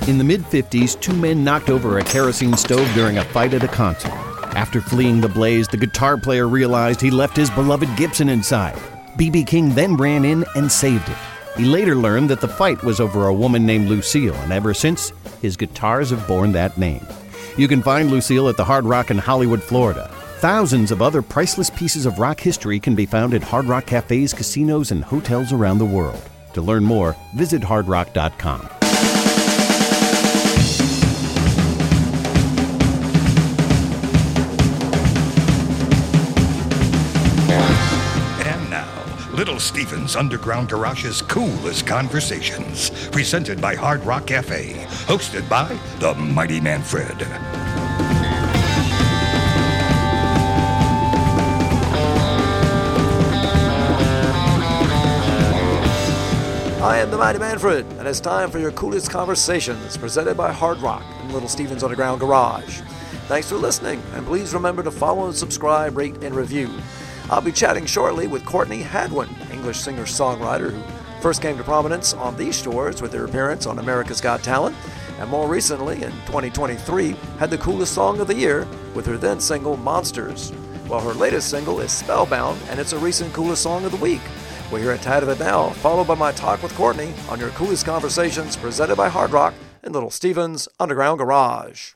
In the mid-50s, two men knocked over a kerosene stove during a fight at a concert. After fleeing the blaze, the guitar player realized he left his beloved Gibson inside. B.B. King then ran in and saved it. He later learned that the fight was over a woman named Lucille, and ever since, his guitars have borne that name. You can find Lucille at the Hard Rock in Hollywood, Florida. Thousands of other priceless pieces of rock history can be found at Hard Rock cafes, casinos, and hotels around the world. To learn more, visit hardrock.com. Little Steven's Underground Garage's Coolest Conversations, presented by Hard Rock Cafe, hosted by the Mighty Manfred. I am the Mighty Manfred, and it's time for your Coolest Conversations, presented by Hard Rock and Little Steven's Underground Garage. Thanks for listening, and please remember to follow and subscribe, rate, and review. I'll be chatting shortly with Courtney Hadwin, English singer-songwriter who first came to prominence on these shores with their appearance on America's Got Talent, and more recently, in 2023, had the coolest song of the year with her then single, Monsters. While her latest single is Spellbound, and it's a recent coolest song of the week. We'll hear a tad of it now, followed by my talk with Courtney on your Coolest Conversations, presented by Hard Rock and Little Steven's Underground Garage.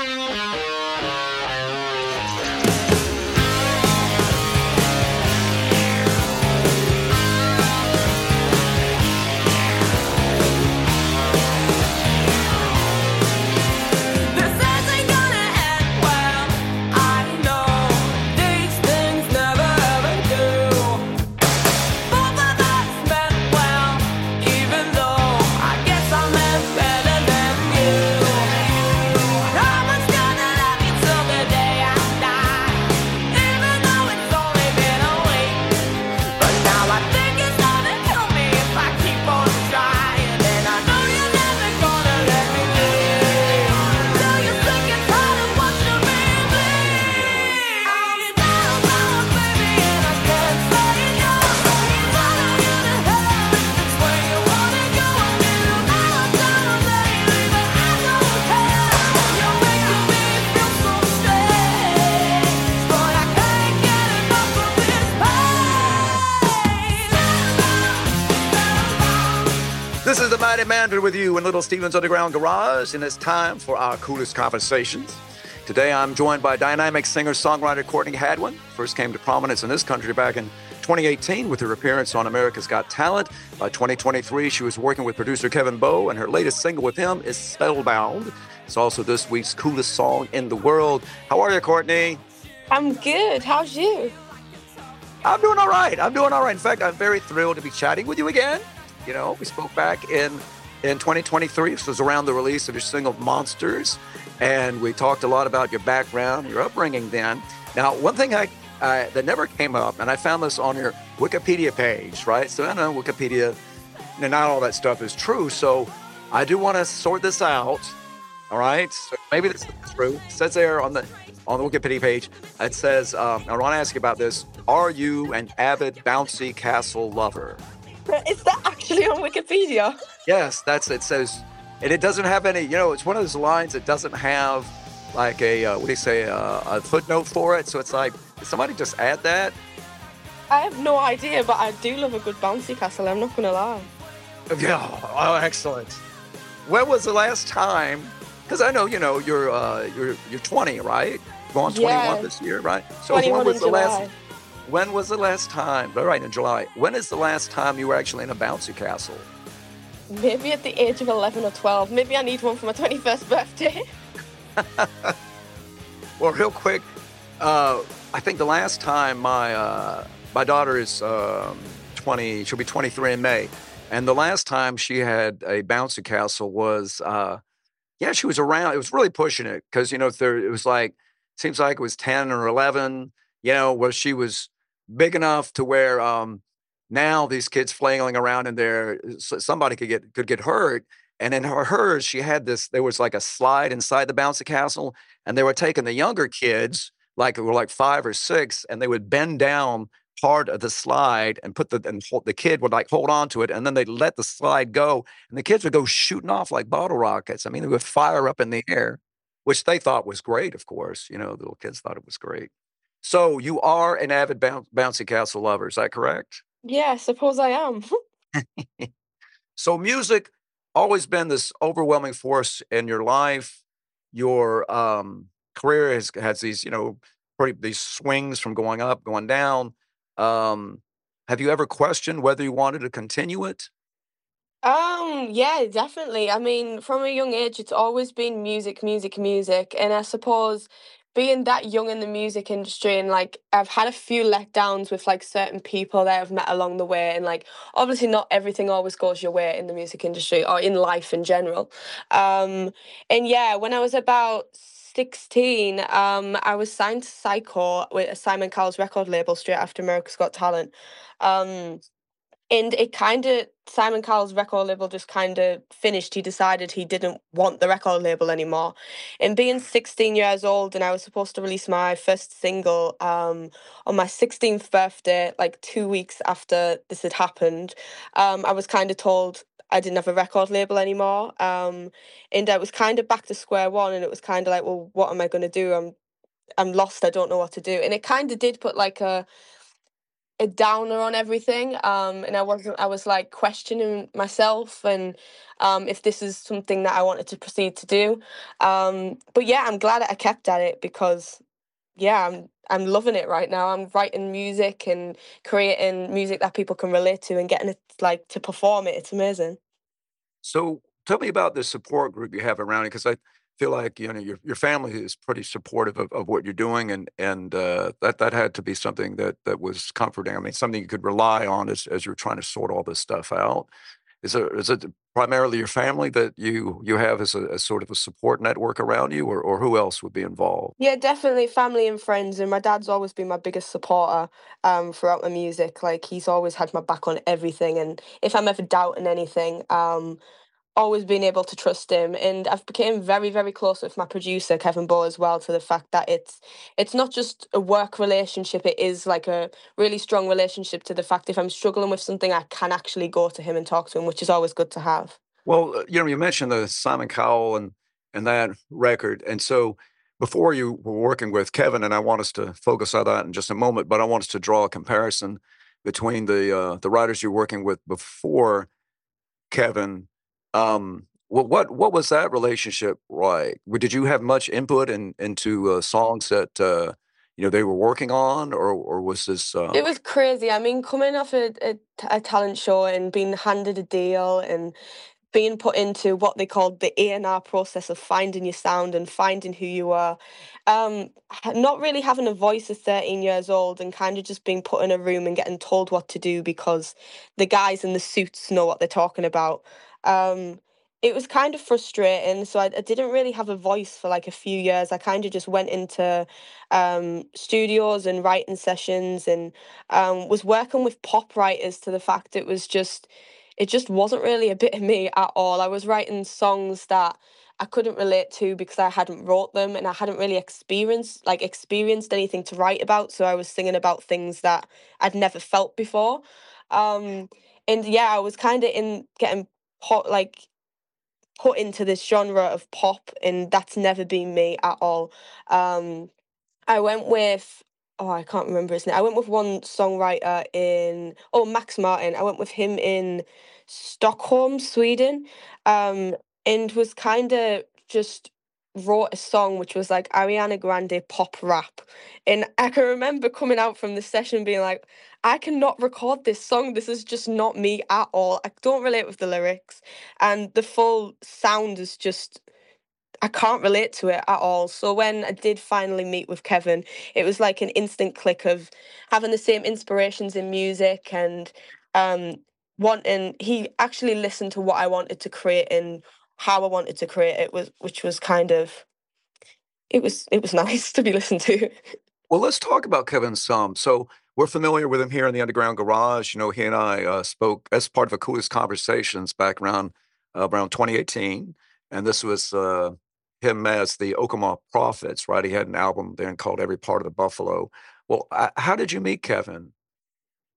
This is the Mighty Manfred with you in Little Steven's Underground Garage, and it's time for our Coolest Conversations. Today I'm joined by dynamic singer-songwriter Courtney Hadwin. First came to prominence in this country back in 2018 with her appearance on America's Got Talent. By 2023, she was working with producer Kevin Bowe, and her latest single with him is Spellbound. It's also this week's coolest song in the world. How are you, Courtney? I'm good. How's you? I'm doing all right. In fact, I'm very thrilled to be chatting with you again. You know, we spoke back in 2023. This was around the release of your single, Monsters. And we talked a lot about your background, your upbringing then. Now, one thing that never came up, and I found this on your Wikipedia page, right? So I know Wikipedia, not all that stuff is true. So I do want to sort this out, all right? So maybe this is true. It says there on the Wikipedia page, it says, I want to ask you about this. Are you an avid bouncy castle lover? Is that actually on Wikipedia? Yes, it says, and it doesn't have any, it's one of those lines that doesn't have like a footnote for it. So it's like, did somebody just add that? I have no idea, but I do love a good bouncy castle, I'm not going to lie. Yeah, oh, excellent. When was the last time, because I know, you're 20, right? You're on 21 this year, right? So 21 in July. When was the last time, all right, in July, when is the last time you were actually in a bouncy castle? Maybe at the age of 11 or 12. Maybe I need one for my 21st birthday. Well, real quick, I think the last time my daughter is 20, she'll be 23 in May. And the last time she had a bouncy castle was, she was around, it was really pushing it. Because, it was like, seems like it was 10 or 11, where she was big enough to where now these kids flailing around in there, somebody could get hurt. And in hers, she had this, there was like a slide inside the bouncy castle, and they were taking the younger kids, who were like 5 or 6, and they would bend down part of the slide and the kid would like hold on to it, and then they'd let the slide go, and the kids would go shooting off like bottle rockets. I mean, they would fire up in the air, which they thought was great, of course. You know, the little kids thought it was great. So you are an avid bouncy castle lover, is that correct? Yeah, I suppose I am. So music always been this overwhelming force in your life. Your career has these, pretty these swings from going up, going down. Have you ever questioned whether you wanted to continue it? Yeah, definitely. I mean, from a young age, it's always been music, music, music. And I suppose being that young in the music industry and like I've had a few letdowns with like certain people that I've met along the way. And like obviously not everything always goes your way in the music industry or in life in general. Um, and yeah, when I was about 16, I was signed to Psycho with Simon Cowell's record label straight after America's Got Talent. Um, and it kind of, Simon Cowell's record label just kind of finished. He decided he didn't want the record label anymore. And being 16 years old, and I was supposed to release my first single on my 16th birthday, like 2 weeks after this had happened, I was kind of told I didn't have a record label anymore. And I was kind of back to square one, and it was kind of like, well, what am I going to do? I'm lost. I don't know what to do. And it kind of did put like a downer on everything, and I was like questioning myself and if this is something that I wanted to proceed to do, but yeah, I'm glad that I kept at it because yeah, I'm loving it right now. I'm writing music and creating music that people can relate to and getting it like to perform it. It's amazing. So tell me about the support group you have around you, because I feel like your family is pretty supportive of what you're doing, and that had to be something that was comforting. I mean, something you could rely on as you're trying to sort all this stuff out. Is it primarily your family that you have as sort of a support network around you, or who else would be involved? Yeah, definitely family and friends, and my dad's always been my biggest supporter throughout my music. Like he's always had my back on everything, and if I'm ever doubting anything, always been able to trust him. And I've became very, very close with my producer Kevin Bow as well, to the fact that it's not just a work relationship, it is like a really strong relationship, to the fact if I'm struggling with something I can actually go to him and talk to him, which is always good to have. Well, you mentioned the Simon Cowell and that record, and so before you were working with Kevin, and I want us to focus on that in just a moment, but I want us to draw a comparison between the writers you're working with before Kevin. What was that relationship like? Did you have much input into songs that they were working on, or was this? It was crazy. I mean, coming off a talent show and being handed a deal and being put into what they called the A&R process of finding your sound and finding who you are. Not really having a voice at 13 years old and kind of just being put in a room and getting told what to do because the guys in the suits know what they're talking about. Um, it was kind of frustrating. So I didn't really have a voice for like a few years. I kind of just went into studios and writing sessions and was working with pop writers, to the fact it just wasn't really a bit of me at all. I was writing songs that I couldn't relate to because I hadn't wrote them and I hadn't really experienced anything to write about. So I was singing about things that I'd never felt before. Um, and yeah, I was kind of in getting put into this genre of pop, and that's never been me at all. Um, I went with I can't remember his name. I went with one songwriter in Max Martin. I went with him in Stockholm, Sweden, um, and was kind of just wrote a song which was like Ariana Grande pop rap. And I can remember coming out from the session being like, I cannot record this song. This is just not me at all. I don't relate with the lyrics, and the full sound is just I can't relate to it at all. So when I did finally meet with Kevin, it was like an instant click of having the same inspirations in music and um wanting he actually listened to what I wanted to create and how I wanted to create it, which was kind of it was nice to be listened to. Well, let's talk about Kevin some. So we're familiar with him here in the Underground Garage. He and I spoke as part of a Coolest Conversations back around 2018, and this was him as the Okama Prophets, right? He had an album then called Every Part of the Buffalo. Well, how did you meet Kevin?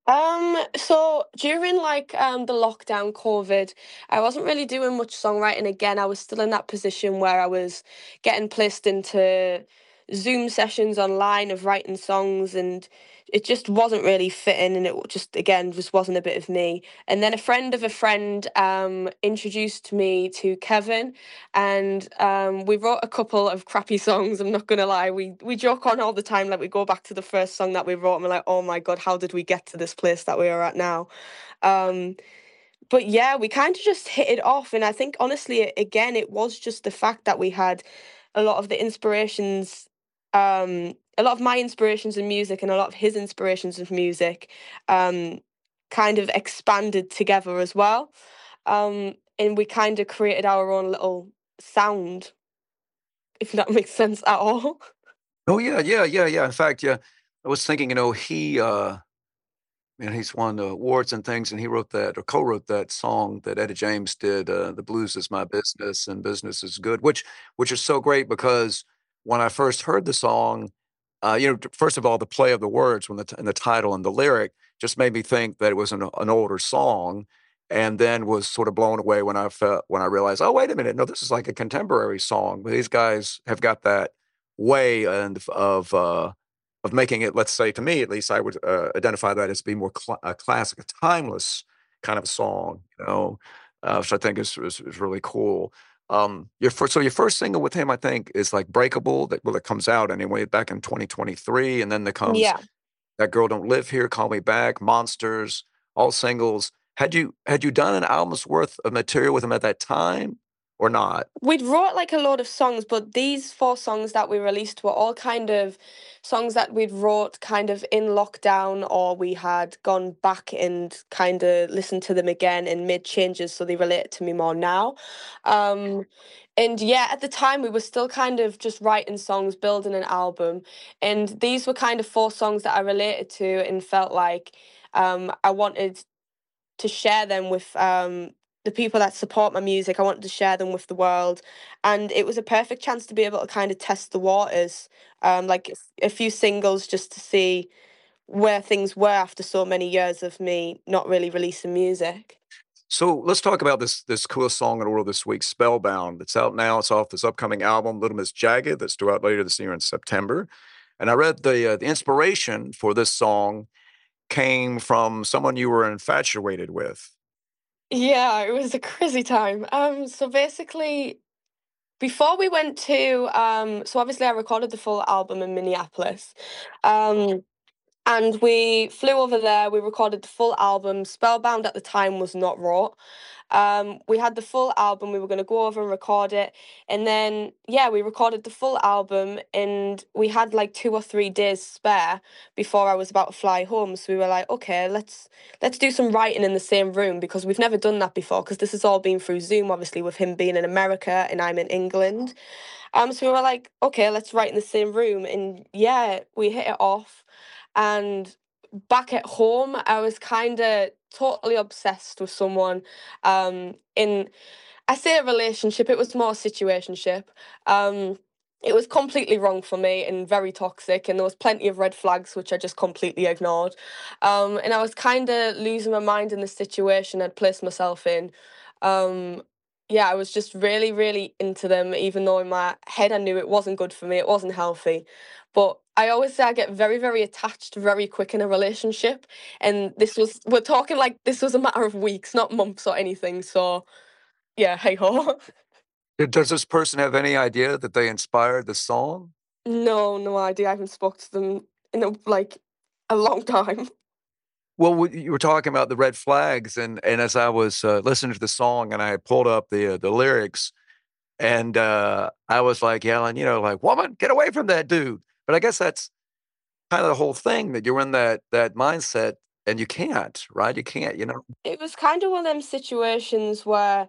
So during the lockdown COVID, I wasn't really doing much songwriting again. I was still in that position where I was getting placed into Zoom sessions online of writing songs, and it just wasn't really fitting, and it just again just wasn't a bit of me. And then a friend of a friend introduced me to Kevin, and we wrote a couple of crappy songs. I'm not gonna lie, we joke on all the time, like we go back to the first song that we wrote and we're like, oh my god, how did we get to this place that we are at now? um but yeah, we kind of just hit it off, and I think honestly, again, it was just the fact that we had a lot of the inspirations, a lot of my inspirations in music and a lot of his inspirations of music, um kind of expanded together as well. And we kind of created our own little sound, if that makes sense at all. Oh yeah, yeah, yeah, yeah. In fact, yeah, I was thinking, he's won awards and things, and he wrote that or co-wrote that song that Etta James did, "The Blues Is My Business and Business Is Good," which is so great because when I first heard the song, first of all, the play of the words when in the title and the lyric just made me think that it was an older song, and then was sort of blown away when I realized, oh wait a minute, no, this is like a contemporary song. But these guys have got that way of making it, let's say, to me at least, I would identify that as being more a classic, a timeless kind of song, which I think is really cool. Your first single with him, I think, is like "Breakable." That comes out anyway back in 2023, and then there comes Yeah. "That Girl Don't Live Here," "Call Me Back," "Monsters," all singles. Had you done an album's worth of material with him at that time or not? We'd wrote like a lot of songs, but these four songs that we released were all kind of songs that we'd wrote kind of in lockdown, or we had gone back and kind of listened to them again and made changes so they relate to me more now. Um, and yeah, at the time we were still kind of just writing songs, building an album, and these were kind of four songs that I related to and felt like I wanted to share them with the people that support my music. I wanted to share them with the world, and it was a perfect chance to be able to kind of test the waters, a few singles just to see where things were after so many years of me not really releasing music. So let's talk about this coolest song in the world this week, "Spellbound." It's out now. It's off this upcoming album, "Little Miss Jagged," that's due out later this year in September. And I read the inspiration for this song came from someone you were infatuated with. Yeah, it was a crazy time. So basically, before we went to, so obviously I recorded the full album in Minneapolis. Um, And we flew over there, we recorded the full album. Spellbound at the time was not raw. We had the full album, we were going to go over and record it. And then, yeah, we recorded the full album, and we had like 2 or 3 days spare before I was about to fly home. So we were like, okay, let's do some writing in the same room, because we've never done that before, because this has all been through Zoom, obviously, with him being in America and I'm in England. So we were like, okay, let's write in the same room. And yeah, we hit it off. And back at home, I was kind of totally obsessed with someone. In I say a relationship, it was more a situationship. Um, it was completely wrong for me and very toxic, and there was plenty of red flags which I just completely ignored. And I was kind of losing my mind in the situation I'd placed myself in. Um, yeah, I was just really, really into them, even though in my head I knew it wasn't good for me, it wasn't healthy. But I always say I get very, very attached very quick in a relationship. And we're talking like this was a matter of weeks, not months or anything. So, yeah, hey ho. Does this person have any idea that they inspired the song? No, no idea. I haven't spoken to them in a long time. Well, you were talking about the red flags, and as I was listening to the song, and I had pulled up the lyrics, and I was like yelling, like, "Woman, get away from that dude!" But I guess that's kind of the whole thing, that you're in that mindset, and you can't, right? You can't. It was kind of one of them situations where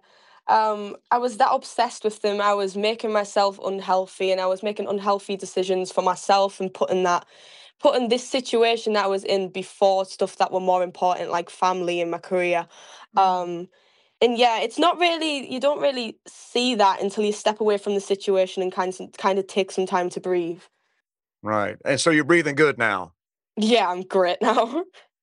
I was that obsessed with them. I was making myself unhealthy, and I was making unhealthy decisions for myself, and putting this situation that I was in before stuff that were more important, like family and my career. Um, and yeah, it's not really, you don't really see that until you step away from the situation and kind of take some time to breathe. Right. And so you're breathing good now. Yeah, I'm great now.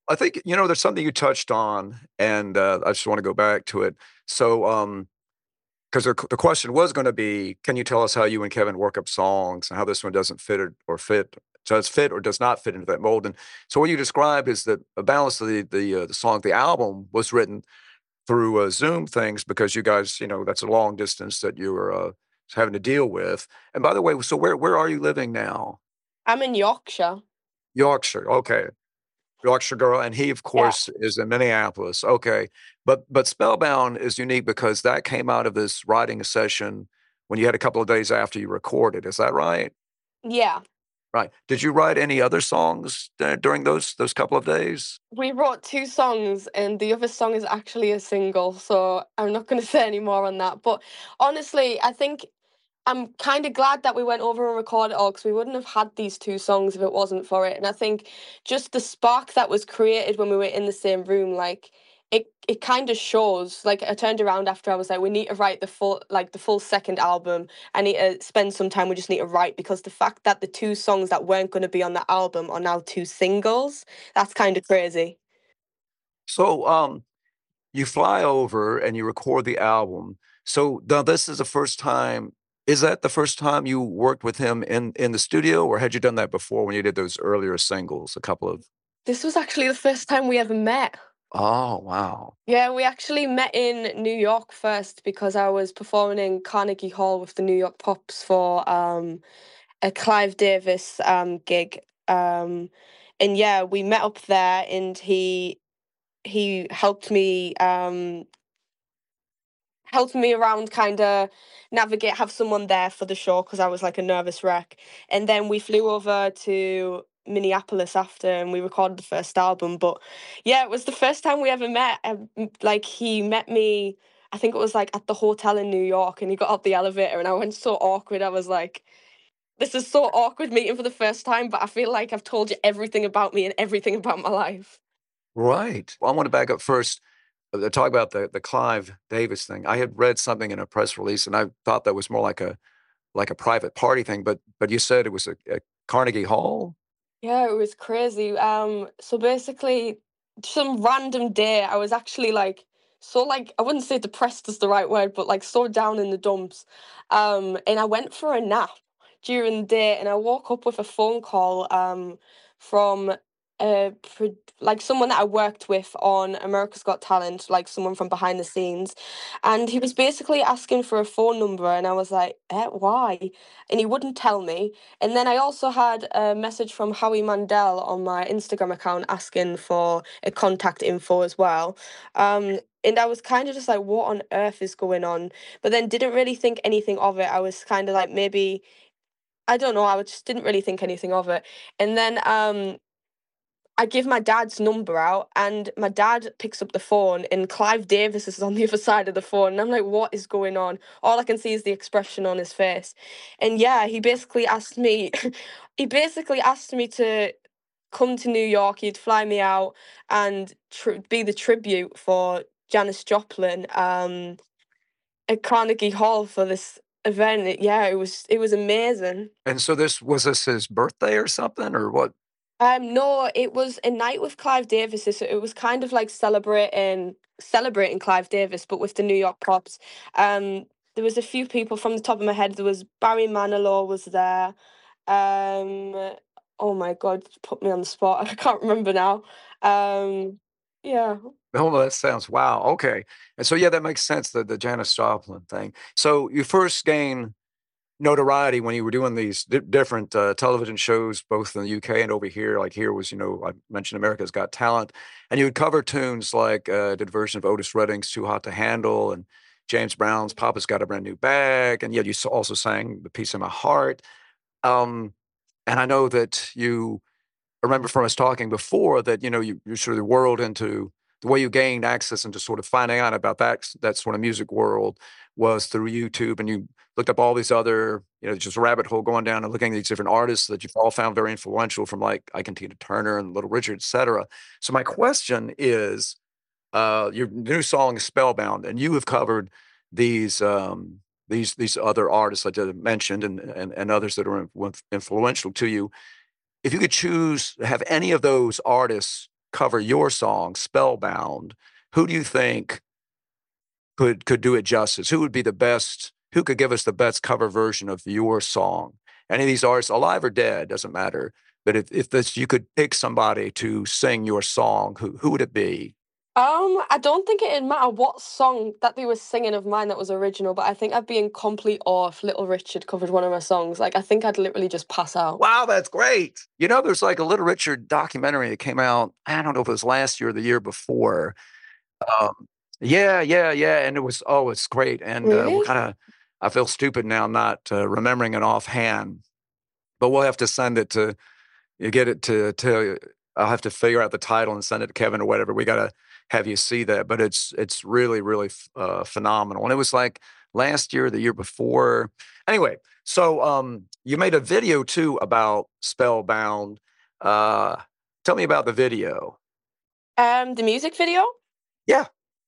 I think, there's something you touched on, and I just want to go back to it. So, because the question was going to be, can you tell us how you and Kevin work up songs and how this one doesn't fit or fit, does fit or does not fit into that mold? And so what you described is that a balance of the song, the album was written through Zoom things because you guys, that's a long distance that you were having to deal with. And by the way, so where are you living now? I'm in Yorkshire. Yorkshire, okay. Yorkshire girl, and he, of Yeah. course, is in Minneapolis. Okay, but Spellbound is unique because that came out of this writing session when you had a couple of days after you recorded. Is that right? Yeah. Right. Did you write any other songs during those couple of days? We wrote two songs, and the other song is actually a single, so I'm not going to say any more on that. But honestly, I think I'm kind of glad that we went over and recorded it all because we wouldn't have had these two songs if it wasn't for it. And I think just the spark that was created when we were in the same room, like it kind of shows. Like I turned around after I was like, we need to write the full second album. I need to spend some time. We just need to write because the fact that the two songs that weren't going to be on the album are now two singles, that's kind of crazy. So, you fly over and you record the album. So now this is the first time. Is that the first time you worked with him in the studio, or had you done that before when you did those earlier singles? A couple of. This was actually the first time we ever met. Oh, wow. Yeah, we actually met in New York first because I was performing in Carnegie Hall with the New York Pops for a Clive Davis gig. And yeah, we met up there, and he helped me around, kind of navigate, have someone there for the show because I was like a nervous wreck. And then we flew over to Minneapolis after, and we recorded the first album. But yeah, it was the first time we ever met. Like he met me, I think it was like at the hotel in New York, and he got up the elevator, and I went so awkward. I was like, this is so awkward meeting for the first time, but I feel like I've told you everything about me and everything about my life. Right. Well, I want to back up first. Talk about the Clive Davis thing. I had read something in a press release, and I thought that was more like a private party thing. But you said it was a Carnegie Hall. Yeah, it was crazy. So basically, some random day, I was actually like, so like, I wouldn't say depressed is the right word, but like so down in the dumps. And I went for a nap during the day, and I woke up with a phone call from like someone that I worked with on America's Got Talent, like someone from behind the scenes, and he was basically asking for a phone number, and I was like, why? And he wouldn't tell me. And then I also had a message from Howie Mandel on my Instagram account asking for a contact info as well. And I was kind of just like, what on earth is going on? But then didn't really think anything of it. I was kind of like, maybe, I don't know, I just didn't really think anything of it. And then I give my dad's number out, and my dad picks up the phone, and Clive Davis is on the other side of the phone. And I'm like, what is going on? All I can see is the expression on his face. And yeah, he basically asked me, he basically asked me to come to New York. He'd fly me out and be the tribute for Janis Joplin at Carnegie Hall for this event. Yeah, it was amazing. And so this his birthday or something, or what? No, it was a night with Clive Davis. So it was kind of like celebrating Clive Davis, but with the New York Pops. There was a few people from the top of my head. There was Barry Manilow was there. Um, oh my God, put me on the spot. I can't remember now. Yeah. Oh, that sounds wow. Okay. And so yeah, that makes sense, the Janis Joplin thing. So you first gain notoriety when you were doing these different television shows, both in the UK and over here. Like here was, I mentioned America's Got Talent, and you would cover tunes like did a version of Otis Redding's "Too Hot to Handle" and James Brown's "Papa's Got a Brand New Bag," and yet you also sang "The Piece of My Heart." Um, and I know that you remember from us talking before that you sort of whirled into the way you gained access into sort of finding out about that sort of music world was through YouTube, and you looked up all these other just a rabbit hole going down and looking at these different artists that you've all found very influential, from like Ike and Tina Turner and Little Richard, etc. So my question is, your new song is Spellbound, and you have covered these these other artists like I mentioned, and others that are influential to you. If you could choose to have any of those artists cover your song, Spellbound, who do you think could do it justice? Who would be the best? Who could give us the best cover version of your song? Any of these artists, alive or dead, doesn't matter. But if this, you could pick somebody to sing your song, who would it be? I don't think it'd matter what song that they were singing of mine that was original, but I think I'd be in complete awe if Little Richard covered one of my songs. Like, I think I'd literally just pass out. Wow, that's great. You know, there's like a Little Richard documentary that came out, I don't know if it was last year or the year before. Yeah. And it was, it's great. And Really? I feel stupid now not remembering it offhand, but we'll have to send it to, I'll have to figure out the title and send it to Kevin or whatever. We got to have you see that, but it's really, really phenomenal. And it was like last year, the year before. Anyway, so you made a video too about Spellbound. Tell me about the video. The music video? Yeah.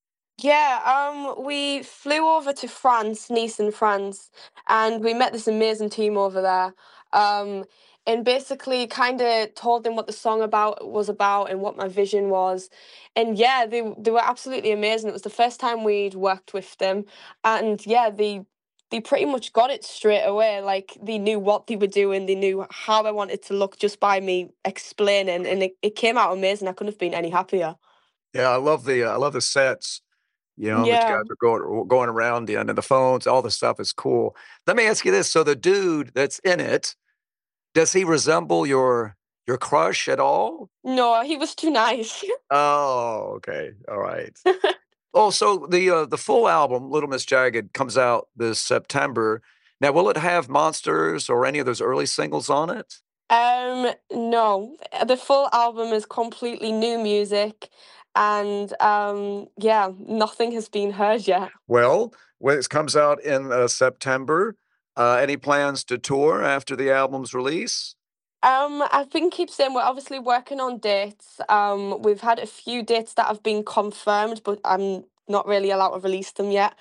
Yeah, we flew over to France, Nice in France, and we met this amazing team over there. And basically kind of told them what the song was about and what my vision was. And yeah, they were absolutely amazing. It was the first time we'd worked with them. And yeah, they pretty much got it straight away. Like, they knew what they were doing. They knew how I wanted to look just by me explaining. And it came out amazing. I couldn't have been any happier. Yeah, I love the sets. You know, that you Yeah. guys are going around and the phones, all the stuff is cool. Let me ask you this. So the dude that's in it, does he resemble your crush at all? No, he was too nice. Oh, okay. All right. Oh, so the full album, Little Miss Jagged, comes out this September. Now, will it have Monsters or any of those early singles on it? No. The full album is completely new music. And yeah, nothing has been heard yet. Well, when it comes out in September, any plans to tour after the album's release? I've been keep saying we're obviously working on dates. We've had a few dates that have been confirmed, but I'm not really allowed to release them yet.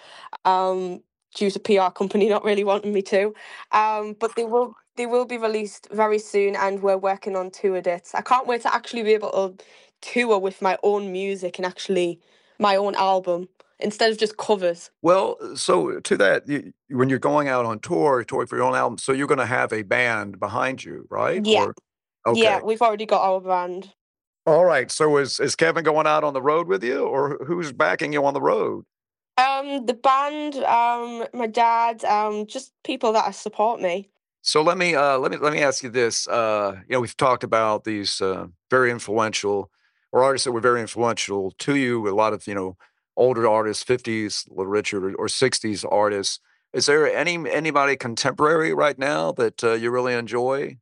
Due to PR company not really wanting me to. But they will be released very soon, and we're working on tour dates. I can't wait to actually be able to tour with my own music and actually my own album instead of just covers. Well, so to that, when you're going out on touring for your own album, so you're going to have a band behind you, right? Yeah. Okay. Yeah, we've already got our band. All right. So is Kevin going out on the road with you, or who's backing you on the road? The band, my dad, just people that support me. So let me ask you this. We've talked about these very influential, or artists that were very influential to you. A lot of older artists, 50s Little Richard or 60s artists. Is there anybody contemporary right now that you really enjoy?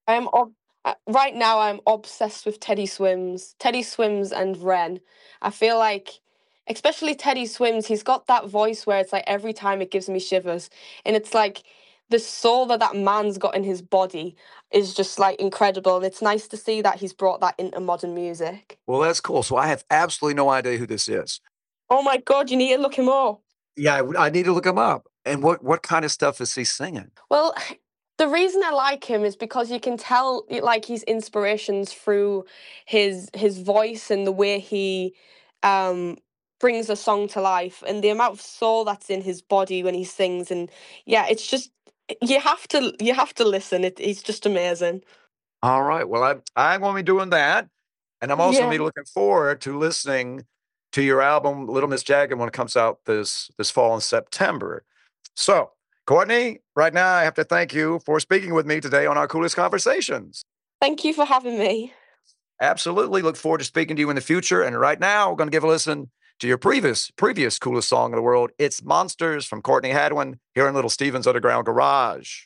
Right now I'm obsessed with Teddy Swims and Ren. I feel like, especially Teddy Swims, he's got that voice where it's like every time it gives me shivers, and it's like the soul that man's got in his body is just like incredible. And it's nice to see that he's brought that into modern music. Well, that's cool. So I have absolutely no idea who this is. Oh my God, you need to look him up. Yeah, I need to look him up. And what kind of stuff is he singing? Well, the reason I like him is because you can tell like his inspirations through his voice and the way he brings a song to life, and the amount of soul that's in his body when he sings. And yeah, it's just you have to listen. It's just amazing. All right. Well, I'm going to be doing that, and I'm also going to be looking forward to listening to your album Little Miss Jagged when it comes out this fall in September. So, Courtney, right now I have to thank you for speaking with me today on our Coolest Conversations. Thank you for having me. Absolutely. Look forward to speaking to you in the future. And right now, we're going to give a listen to your previous coolest song in the world. It's Monsters from Courtney Hadwin here in Little Steven's Underground Garage.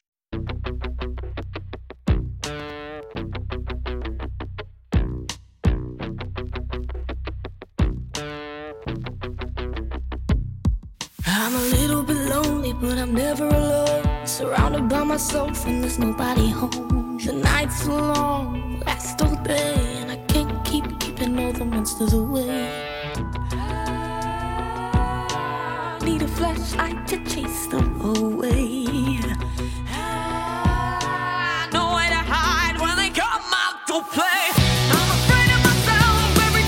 I'm a little bit lonely, but I'm never alone. Surrounded by myself and there's nobody home. The nights are long, last all day, and I can't keeping all the monsters away. I need a flashlight to chase them away. I know where to hide when they come out to play. I'm afraid of myself every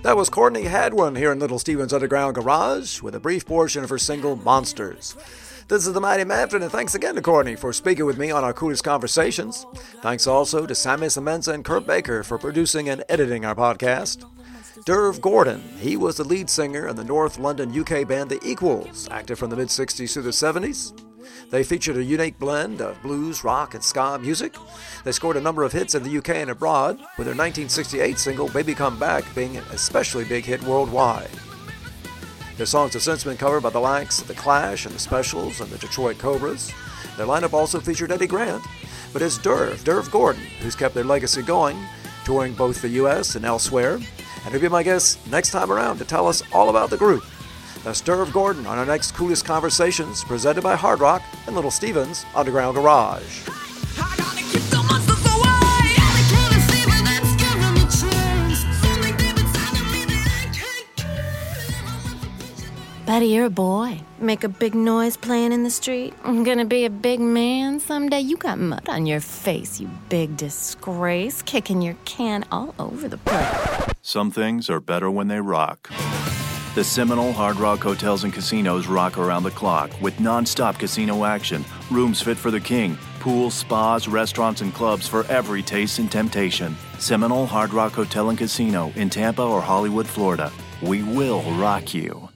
That was Courtney Hadwin here in Little Steven's Underground Garage with a brief portion of her single, Monsters. This is the Mighty Manfred, and thanks again to Courtney for speaking with me on our Coolest Conversations. Thanks also to Sammy Semenza and Kurt Baker for producing and editing our podcast. Derv Gordon, he was the lead singer in the North London UK band The Equals, active from the mid-60s through the 70s. They featured a unique blend of blues, rock, and ska music. They scored a number of hits in the UK and abroad, with their 1968 single, Baby Come Back, being an especially big hit worldwide. Their songs have since been covered by the likes of The Clash and The Specials and the Detroit Cobras. Their lineup also featured Eddie Grant, but it's Derv Gordon, who's kept their legacy going, touring both the US and elsewhere, and he'll be my guest next time around to tell us all about the group. That's Derv Gordon on our next Coolest Conversations, presented by Hard Rock and Little Steven's Underground Garage. Buddy, you're a boy. Make a big noise playing in the street. I'm gonna be a big man someday. You got mud on your face, you big disgrace. Kicking your can all over the place. Some things are better when they rock. The Seminole Hard Rock Hotels and Casinos rock around the clock with non-stop casino action, rooms fit for the king, pools, spas, restaurants, and clubs for every taste and temptation. Seminole Hard Rock Hotel and Casino in Tampa or Hollywood, Florida. We will rock you.